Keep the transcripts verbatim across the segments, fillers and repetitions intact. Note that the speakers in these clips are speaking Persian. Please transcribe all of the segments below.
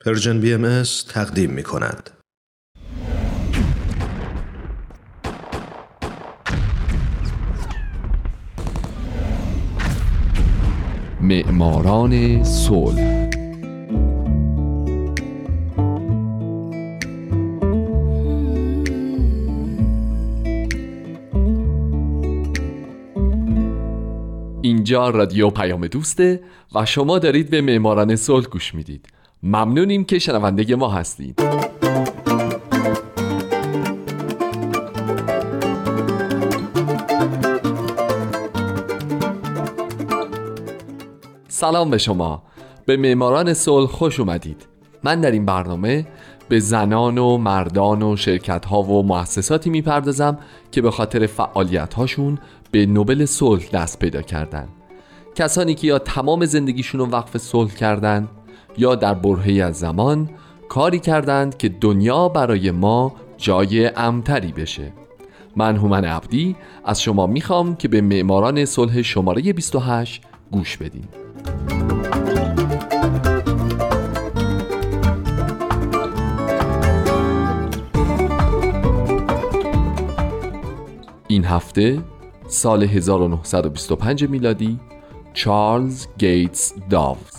پرژن بی ام اس تقدیم می کند. معماران صلح. اینجا رادیو پیام دوسته و شما دارید به معماران صلح گوش میدید. ممنونیم که شنونده ما هستید. سلام به شما. به معماران صلح خوش اومدید. من در این برنامه به زنان و مردان و شرکت‌ها و مؤسساتی میپردازم که به خاطر فعالیت‌هاشون به نوبل صلح دست پیدا کردن. کسانی که یا تمام زندگیشون رو وقف صلح کردن یا در برهه‌ای از زمان کاری کردند که دنیا برای ما جای امن‌تری بشه. من هومن عبدی از شما میخوام که به معماران صلح شماره بیست و هشت گوش بدین. این هفته سال هزار و نهصد و بیست و پنج میلادی، چارلز گیتس داوز.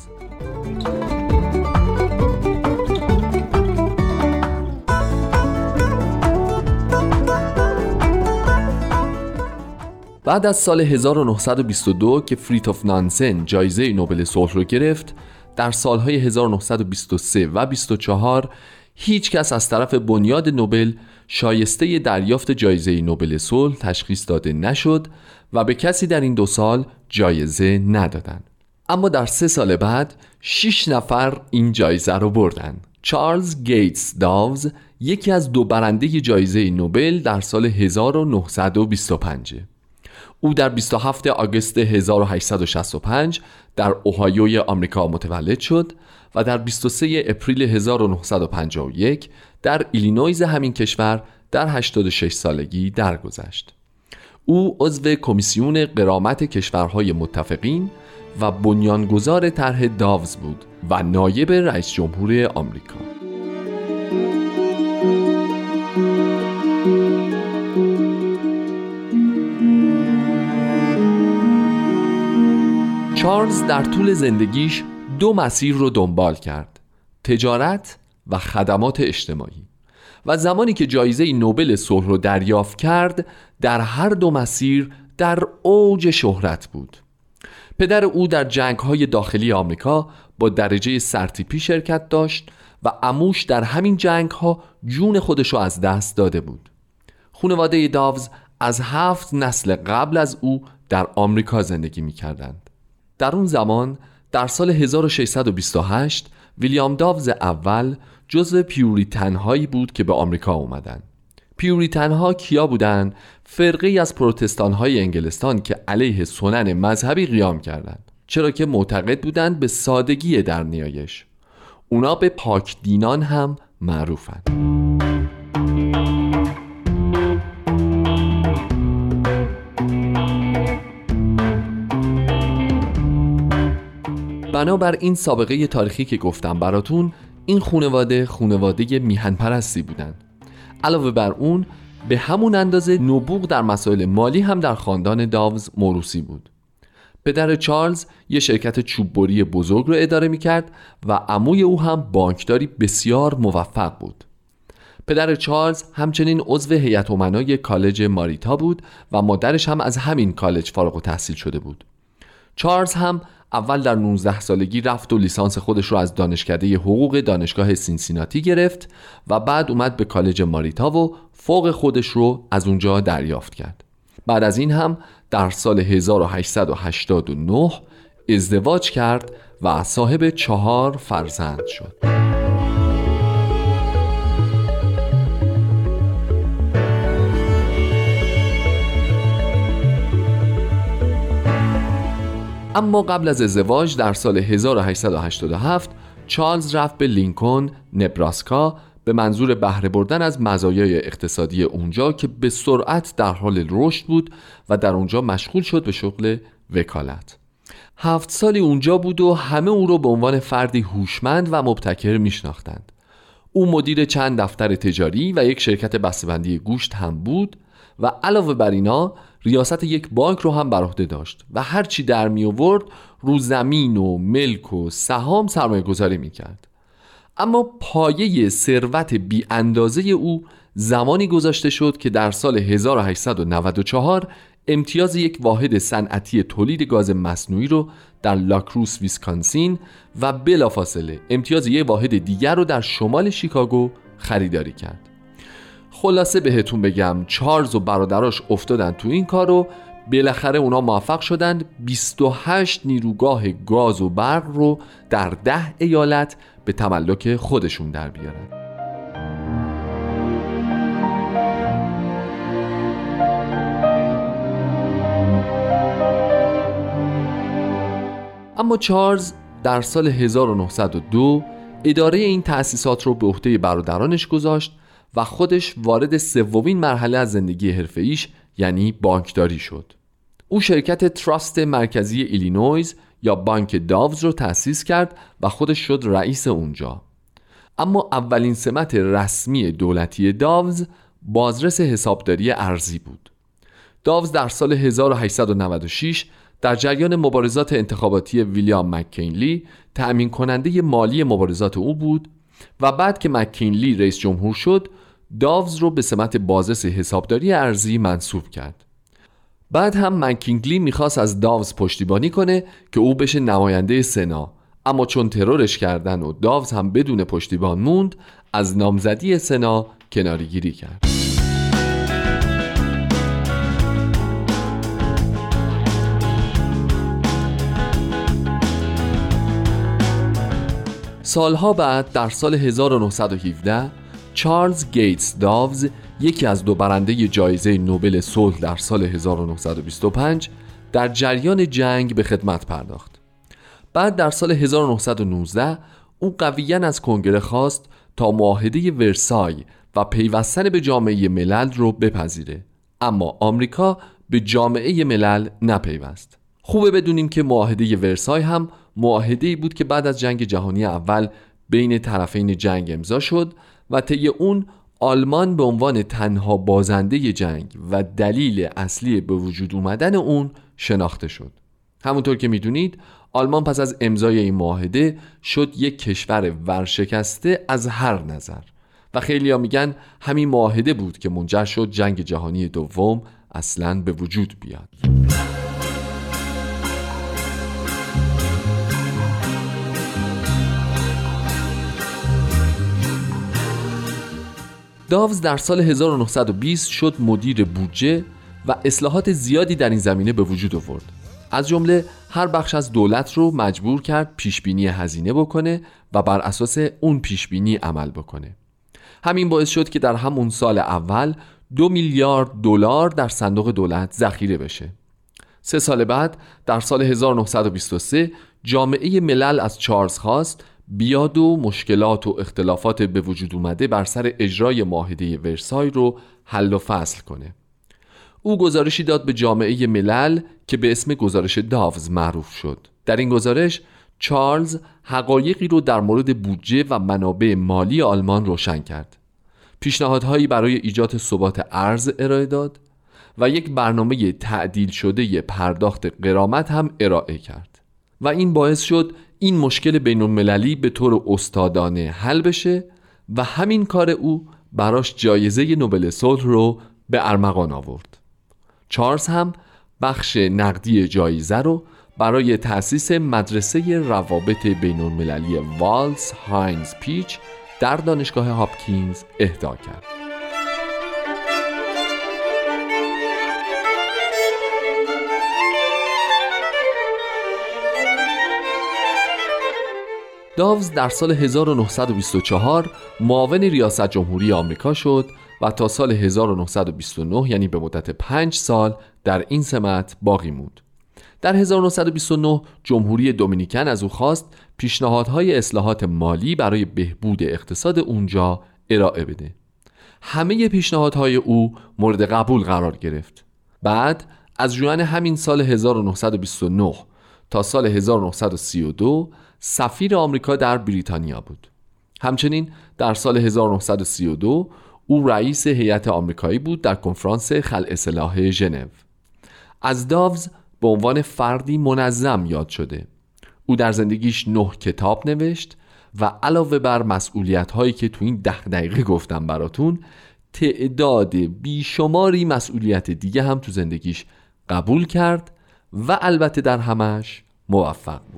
بعد از سال هزار و نهصد و بیست و دو که فریدریف نانسن جایزه نوبل صلح رو گرفت، در سالهای هزار و نهصد و بیست و سه و بیست و چهار هیچ کس از طرف بنیاد نوبل شایسته دریافت جایزه نوبل صلح تشخیص داده نشد و به کسی در این دو سال جایزه ندادن. اما در سه سال بعد شش نفر این جایزه رو بردن. چارلز گیتس داوز یکی از دو برنده جایزه نوبل در سال هزار و نهصد و بیست و پنج. او در بیست و هفتم آگوست هزار و هشتصد و شصت و پنج در اوهایوی آمریکا متولد شد و در بیست و سوم اپریل هزار و نهصد و پنجاه و یک در ایلینویز همین کشور در هشتاد و شش سالگی درگذشت. او عضو کمیسیون غرامت کشورهای متفقین و بنیانگذار طرح داوز بود و نایب رئیس جمهور آمریکا. چارلز در طول زندگیش دو مسیر رو دنبال کرد: تجارت و خدمات اجتماعی، و زمانی که جایزه نوبل صلح رو دریافت کرد در هر دو مسیر در اوج شهرت بود. پدر او در جنگ‌های داخلی آمریکا با درجه سرتیپی شرکت داشت و عموش در همین جنگ‌ها جون خودش رو از دست داده بود. خانواده داوز از هفت نسل قبل از او در آمریکا زندگی می‌کردند. در اون زمان در سال هزار و ششصد و بیست و هشت ویلیام داوز اول جزو پیوریتن‌هایی بود که به آمریکا اومدن. پیوریتن‌ها کیا بودن؟ فرقه‌ای از پروتستان‌های انگلستان که علیه سنن مذهبی قیام کردند، چرا که معتقد بودند به سادگی در نیایش. اونا به پاک دینان هم معروفن. بنابر این سابقه تاریخی که گفتم براتون، این خانواده خانواده میهن پرستی بودن. علاوه بر اون به همون اندازه نبوغ در مسائل مالی هم در خاندان داوز موروثی بود. پدر چارلز یه شرکت چوببری بزرگ رو اداره میکرد و عموی او هم بانکداری بسیار موفق بود. پدر چارلز همچنین عضو هیئت امنای کالج ماریتا بود و مادرش هم از همین کالج فارغ التحصیل شده بود. چارلز هم اول در نوزده سالگی رفت و لیسانس خودش رو از دانشکده حقوق دانشگاه سینسیناتی گرفت و بعد اومد به کالج ماریتا و فوق خودش رو از اونجا دریافت کرد. بعد از این هم در سال هزار و هشتصد و هشتاد و نه ازدواج کرد و صاحب چهار فرزند شد. اما قبل از ازدواج در سال هزار و هشتصد و هشتاد و هفت چارلز رفت به لینکن، نبراسکا به منظور بهره بردن از مزایای اقتصادی اونجا که به سرعت در حال رشد بود و در اونجا مشغول شد به شغل وکالت. هفت سالی اونجا بود و همه او رو به عنوان فردی هوشمند و مبتکر میشناختند. او مدیر چند دفتر تجاری و یک شرکت بسته‌بندی گوشت هم بود و علاوه بر اینا ریاست یک بانک رو هم بر عهده داشت و هر چی در می آورد رو زمین و ملک و سهام سرمایه گذاری می کرد. اما پایه ثروت بی اندازه او زمانی گذاشته شد که در سال هزار و هشتصد و نود و چهار امتیاز یک واحد صنعتی تولید گاز مصنوعی رو در لاکروس ویسکانسین و بلافاصله امتیاز یک واحد دیگر رو در شمال شیکاگو خریداری کرد. خلاصه بهتون بگم چارلز و برادراش افتادن تو این کار و بالاخره اونا موفق شدند بیست و هشت نیروگاه گاز و برق رو در ده ایالت به تملک خودشون در بیارن. اما چارلز در سال هزار و نهصد و دو اداره این تأسیسات رو به عهده برادرانش گذاشت و خودش وارد سومین مرحله از زندگی حرفه‌ایش یعنی بانکداری شد. او شرکت تراست مرکزی ایلینویز یا بانک داوز رو تأسیس کرد و خودش شد رئیس اونجا. اما اولین سمت رسمی دولتی داوز بازرس حسابداری ارزی بود. داوز در سال هزار و هشتصد و نود و شش در جریان مبارزات انتخاباتی ویلیام مک‌کینلی تأمین کننده مالی مبارزات او بود و بعد که مک‌کینلی رئیس جمهور شد داوز رو به سمت بازرس حسابداری ارزی منصوب کرد. بعد هم مک‌کینلی میخواست از داوز پشتیبانی کنه که او بشه نماینده سنا، اما چون ترورش کردن و داوز هم بدون پشتیبان موند از نامزدی سنا کناره‌گیری کرد. سالها بعد در سال هزار و نهصد و هفده چارلز گیتس داوز، یکی از دو برنده جایزه نوبل صلح در سال هزار و نهصد و بیست و پنج، در جریان جنگ به خدمت پرداخت. بعد در سال هزار و نهصد و نوزده او قویاً از کنگره خواست تا معاهده ورسای و پیوستن به جامعه ملل رو بپذیره، اما آمریکا به جامعه ملل نپیوست. خوبه بدونیم که معاهده ورسای هم معاهده‌ای بود که بعد از جنگ جهانی اول بین طرفین جنگ امضا شد و طی اون آلمان به عنوان تنها بازنده جنگ و دلیل اصلی به وجود اومدن اون شناخته شد. همونطور که میدونید آلمان پس از امضای این معاهده شد یک کشور ورشکسته از هر نظر و خیلی‌ها میگن همین معاهده بود که منجر شد جنگ جهانی دوم اصلاً به وجود بیاد. داوز در سال هزار و نهصد و بیست شد مدیر بودجه و اصلاحات زیادی در این زمینه به وجود آورد. از جمله هر بخش از دولت رو مجبور کرد پیشبینی هزینه بکنه و بر اساس اون پیشبینی عمل بکنه. همین باعث شد که در همون سال اول دو میلیارد دلار در صندوق دولت ذخیره بشه. سه سال بعد در سال هزار و نهصد و بیست و سه جامعه ملل از چارلز خواست بیاد و مشکلات و اختلافات به وجود اومده بر سر اجرای معاهده ورسای رو حل و فصل کنه. او گزارشی داد به جامعه ملل که به اسم گزارش داوز معروف شد. در این گزارش چارلز حقایقی رو در مورد بودجه و منابع مالی آلمان روشن کرد. پیشنهادهایی برای ایجاد ثبات ارز ارائه داد و یک برنامه تعدیل شده پرداخت غرامت هم ارائه کرد و این باعث شد این مشکل بین المللی به طور استادانه حل بشه و همین کار او براش جایزه نوبل صلح رو به ارمغان آورد. چارلز هم بخش نقدی جایزه رو برای تأسیس مدرسه روابط بین المللی والز هاینز پیچ در دانشگاه هاپکینز اهدا کرد. داوز در سال هزار و نهصد و بیست و چهار معاون ریاست جمهوری آمریکا شد و تا سال هزار و نهصد و بیست و نه یعنی به مدت پنج سال در این سمت باقی موند. در هزار و نهصد و بیست و نه جمهوری دومینیکن از او خواست پیشنهادهای اصلاحات مالی برای بهبود اقتصاد اونجا ارائه بده. همه پیشنهادهای او مورد قبول قرار گرفت. بعد از ژوئن همین سال هزار و نهصد و بیست و نه تا سال هزار و نهصد و سی و دو سفیر آمریکا در بریتانیا بود. همچنین در سال هزار و نهصد و سی و دو او رئیس هیئت آمریکایی بود در کنفرانس خلع سلاح ژنو. از داوز به عنوان فردی منظم یاد شده. او در زندگیش نه کتاب نوشت و علاوه بر مسئولیت‌هایی که تو این ده دقیقه گفتم براتون، تعداد بیشماری مسئولیت دیگه هم تو زندگیش قبول کرد و البته در همش موفق بود.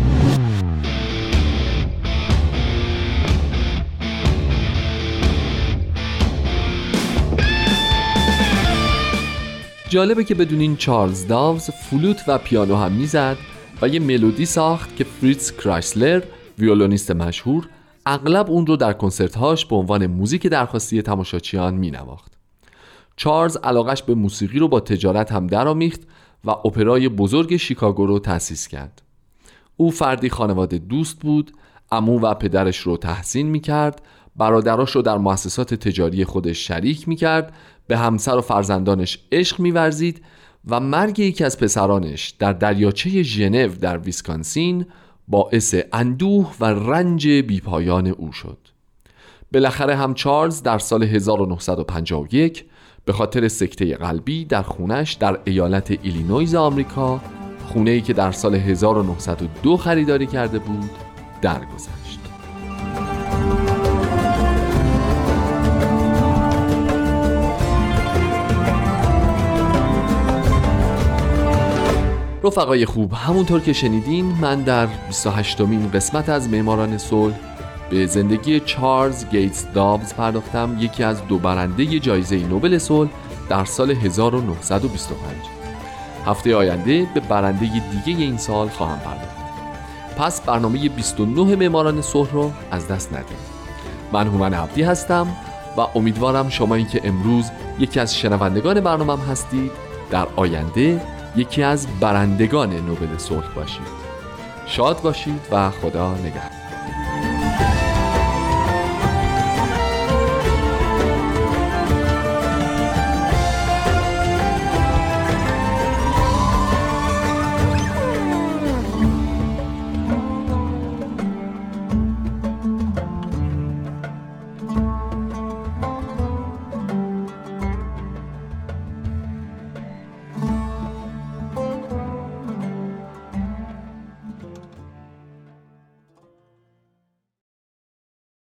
جالبه که بدونین چارلز داوز فلوت و پیانو هم میزد و یه ملودی ساخت که فریتز کرایسلر، ویولونیست مشهور، اغلب اون رو در کنسرت‌هاش به عنوان موزیک درخواستی تماشاچیان مینواخت. چارلز علاقش به موسیقی رو با تجارت هم درآمیخت و اپرای بزرگ شیکاگو رو تأسیس کرد. او فردی خانواده دوست بود، عمو و پدرش رو تحسین میکرد، برادراش رو در مؤسسات تجاری خودش شریک میکرد، به همسر و فرزندانش عشق میورزید و مرگ یکی از پسرانش در دریاچه ژنو در ویسکانسین باعث اندوه و رنج بیپایان او شد. بالاخره هم چارلز در سال هزار و نهصد و پنجاه و یک به خاطر سکته قلبی در خونش در ایالت ایلینویز آمریکا، خونه‌ای که در سال هزار و نهصد و دو خریداری کرده بود، درگذشت. رفقای خوب، همونطور که شنیدین من در بیست و هشتمین قسمت از معماران صلح به زندگی چارلز گیتس داوز پرداختم، یکی از دو برنده جایزه نوبل صلح در سال هزار و نهصد و بیست و پنج. هفته آینده به برنده دیگه این سال خواهم پرداخت. پس برنامه بیست و نه معماران صلح رو از دست ندید. من هومن عبدی هستم و امیدوارم شمایی که امروز یکی از شنوندگان برنامه‌ام هستید در آینده یکی از برندگان نوبل صلح باشید. شاد باشید و خدا نگهدار.